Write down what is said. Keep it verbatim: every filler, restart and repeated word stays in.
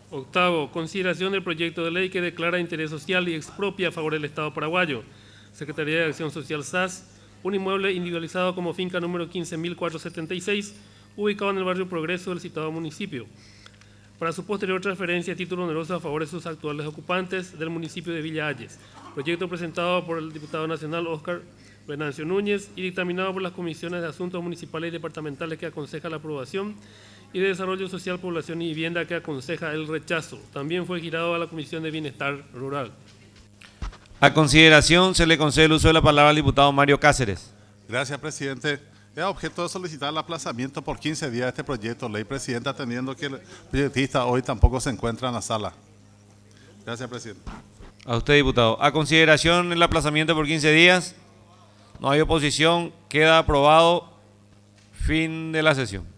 Octavo, consideración del proyecto de ley que declara interés social y expropia a favor del Estado paraguayo. Secretaría de Acción Social S A S, un inmueble individualizado como finca número quince mil cuatrocientos setenta y seis, ubicado en el barrio Progreso del citado municipio, para su posterior transferencia a título oneroso a favor de sus actuales ocupantes del municipio de Villa Hayes. Proyecto presentado por el diputado nacional Óscar Venancio Núñez y dictaminado por las comisiones de Asuntos Municipales y Departamentales que aconseja la aprobación y de Desarrollo Social, Población y Vivienda que aconseja el rechazo. También fue girado a la Comisión de Bienestar Rural. A consideración se le concede el uso de la palabra al diputado Mario Cáceres. Gracias, presidente. Es objeto de solicitar el aplazamiento por quince días de este proyecto de ley, presidenta, atendiendo que el proyectista hoy tampoco se encuentra en la sala. Gracias, presidente. A usted, diputado. A consideración el aplazamiento por quince días. No hay oposición. Queda aprobado. Fin de la sesión.